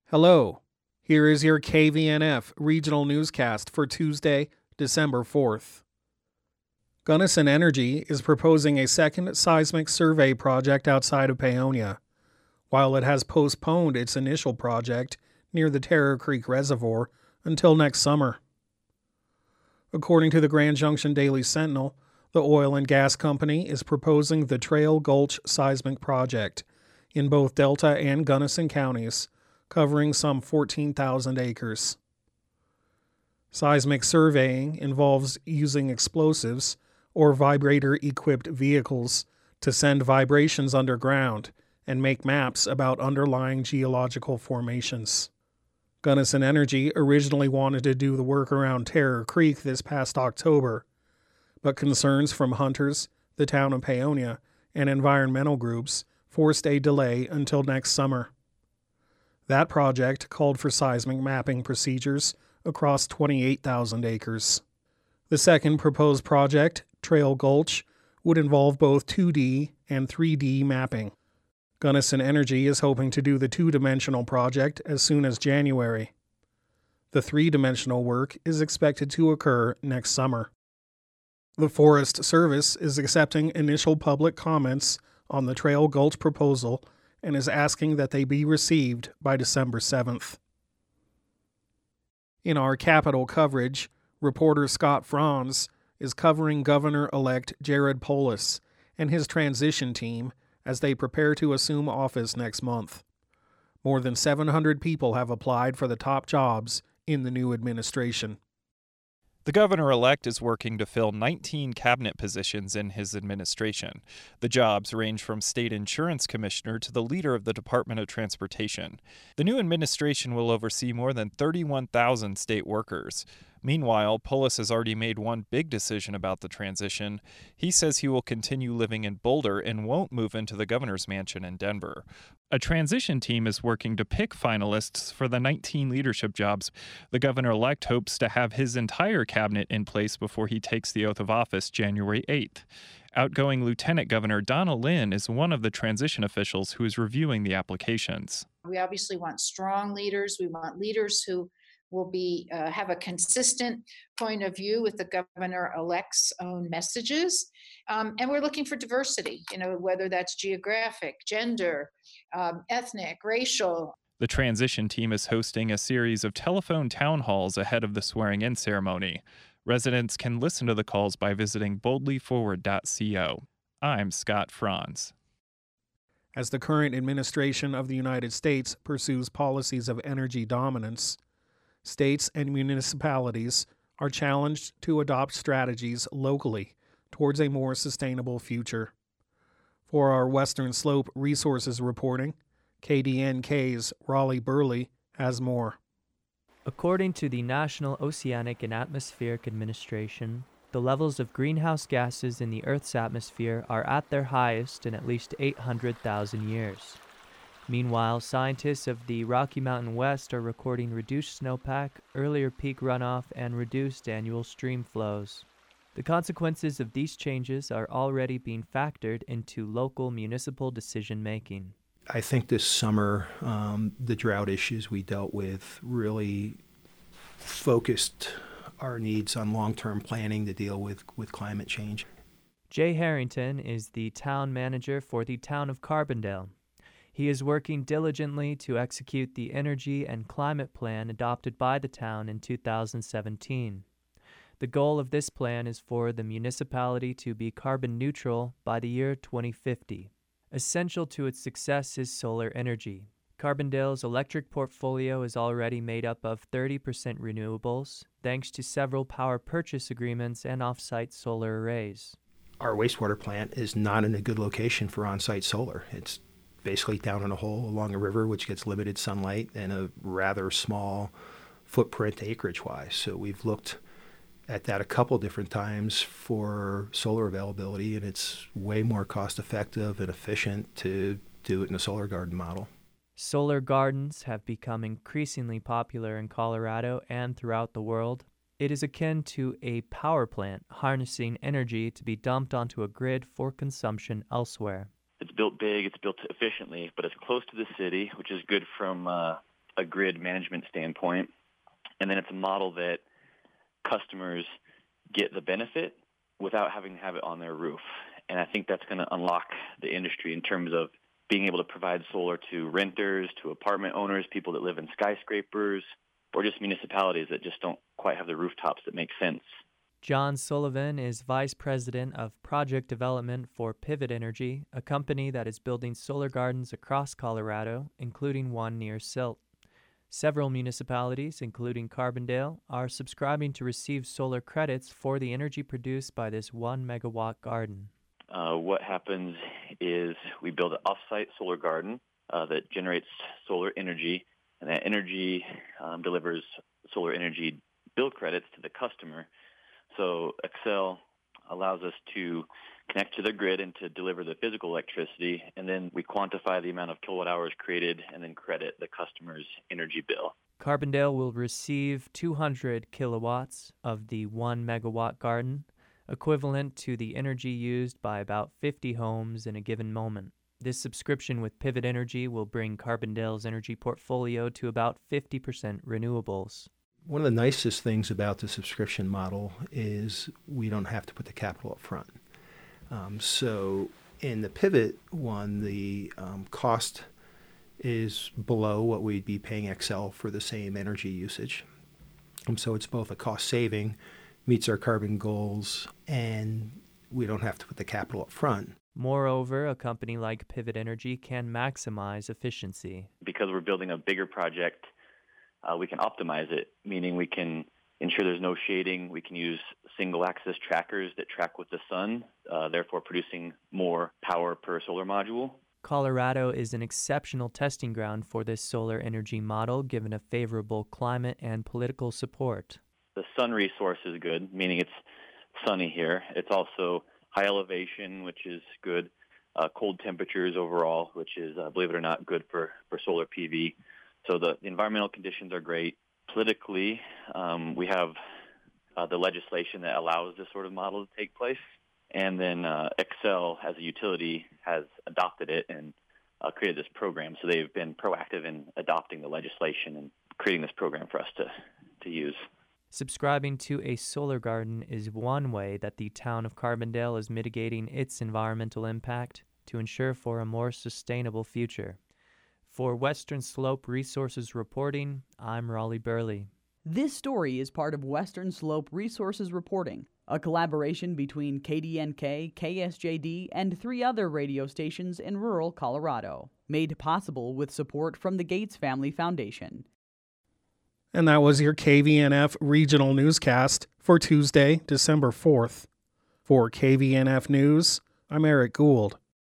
Hello, here is your KVNF regional newscast for Tuesday, December 4th. Gunnison Energy is proposing a second seismic survey project outside of Paonia, while it has postponed its initial project near the Terror Creek Reservoir until next summer. According to the Grand Junction Daily Sentinel, the oil and gas company is proposing the Trail Gulch seismic project in both Delta and Gunnison counties, covering some 14,000 acres. Seismic surveying involves using explosives or vibrator-equipped vehicles to send vibrations underground and make maps about underlying geological formations. Gunnison Energy originally wanted to do the work around Terror Creek this past October, but concerns from hunters, the town of Paonia, and environmental groups forced a delay until next summer. That project called for seismic mapping procedures across 28,000 acres. The second proposed project, Trail Gulch, would involve both 2D and 3D mapping. Gunnison Energy is hoping to do the two-dimensional project as soon as January. The three-dimensional work is expected to occur next summer. The Forest Service is accepting initial public comments on the Trail Gulch proposal and is asking that they be received by December 7th. In our Capitol coverage, reporter Scott Franz is covering Governor-elect Jared Polis and his transition team as they prepare to assume office next month. More than 700 people have applied for the top jobs in the new administration. The governor-elect is working to fill 19 cabinet positions in his administration. The jobs range from state insurance commissioner to the leader of the Department of Transportation. The new administration will oversee more than 31,000 state workers. Meanwhile, Polis has already made one big decision about the transition. He says he will continue living in Boulder and won't move into the governor's mansion in Denver. A transition team is working to pick finalists for the 19 leadership jobs. The governor-elect hopes to have his entire cabinet in place before he takes the oath of office January 8th. Outgoing Lieutenant Governor Donna Lynn is one of the transition officials who is reviewing the applications. We obviously want strong leaders. We want leaders who will have a consistent point of view with the governor-elect's own messages. And we're looking for diversity, whether that's geographic, gender, ethnic, racial. The transition team is hosting a series of telephone town halls ahead of the swearing-in ceremony. Residents can listen to the calls by visiting boldlyforward.co. I'm Scott Franz. As the current administration of the United States pursues policies of energy dominance, states and municipalities are challenged to adopt strategies locally towards a more sustainable future. For our Western Slope Resources reporting, KDNK's Raleigh Burley has more. According to the National Oceanic and Atmospheric Administration, the levels of greenhouse gases in the Earth's atmosphere are at their highest in at least 800,000 years. Meanwhile, scientists of the Rocky Mountain West are recording reduced snowpack, earlier peak runoff, and reduced annual stream flows. The consequences of these changes are already being factored into local municipal decision-making. I think this summer, the drought issues we dealt with really focused our needs on long-term planning to deal with climate change. Jay Harrington is the town manager for the town of Carbondale. He is working diligently to execute the energy and climate plan adopted by the town in 2017. The goal of this plan is for the municipality to be carbon neutral by the year 2050. Essential to its success is solar energy. Carbondale's electric portfolio is already made up of 30% renewables, thanks to several power purchase agreements and off-site solar arrays. Our wastewater plant is not in a good location for on-site solar. It's basically down in a hole along a river, which gets limited sunlight and a rather small footprint acreage-wise. So we've looked at that a couple different times for solar availability, and it's way more cost-effective and efficient to do it in a solar garden model. Solar gardens have become increasingly popular in Colorado and throughout the world. It is akin to a power plant harnessing energy to be dumped onto a grid for consumption elsewhere. It's built big, it's built efficiently, but it's close to the city, which is good from a grid management standpoint. And then it's a model that customers get the benefit without having to have it on their roof. And I think that's going to unlock the industry in terms of being able to provide solar to renters, to apartment owners, people that live in skyscrapers, or just municipalities that just don't quite have the rooftops that make sense. John Sullivan is Vice President of Project Development for Pivot Energy, a company that is building solar gardens across Colorado, including one near Silt. Several municipalities, including Carbondale, are subscribing to receive solar credits for the energy produced by this 1 megawatt garden. What happens is we build an off-site solar garden that generates solar energy, and that energy delivers solar energy bill credits to the customer. So Xcel allows us to connect to the grid and to deliver the physical electricity, and then we quantify the amount of kilowatt hours created and then credit the customer's energy bill. Carbondale will receive 200 kilowatts of the 1 megawatt garden, equivalent to the energy used by about 50 homes in a given moment. This subscription with Pivot Energy will bring Carbondale's energy portfolio to about 50% renewables. One of the nicest things about the subscription model is we don't have to put the capital up front. So in the Pivot one, the cost is below what we'd be paying Xcel for the same energy usage. So it's both a cost saving, meets our carbon goals, and we don't have to put the capital up front. Moreover, a company like Pivot Energy can maximize efficiency. Because we're building a bigger project, we can optimize it, meaning we can ensure there's no shading. We can use single-axis trackers that track with the sun, therefore producing more power per solar module. Colorado is an exceptional testing ground for this solar energy model, given a favorable climate and political support. The sun resource is good, meaning it's sunny here. It's also high elevation, which is good. Cold temperatures overall, which is, believe it or not, good for solar PV. So the environmental conditions are great. Politically, we have the legislation that allows this sort of model to take place. And then Xcel, as a utility, has adopted it and created this program. So they've been proactive in adopting the legislation and creating this program for us to use. Subscribing to a solar garden is one way that the town of Carbondale is mitigating its environmental impact to ensure for a more sustainable future. For Western Slope Resources Reporting, I'm Raleigh Burley. This story is part of Western Slope Resources Reporting, a collaboration between KDNK, KSJD, and 3 other radio stations in rural Colorado, made possible with support from the Gates Family Foundation. And that was your KVNF regional newscast for Tuesday, December 4th. For KVNF News, I'm Eric Gould.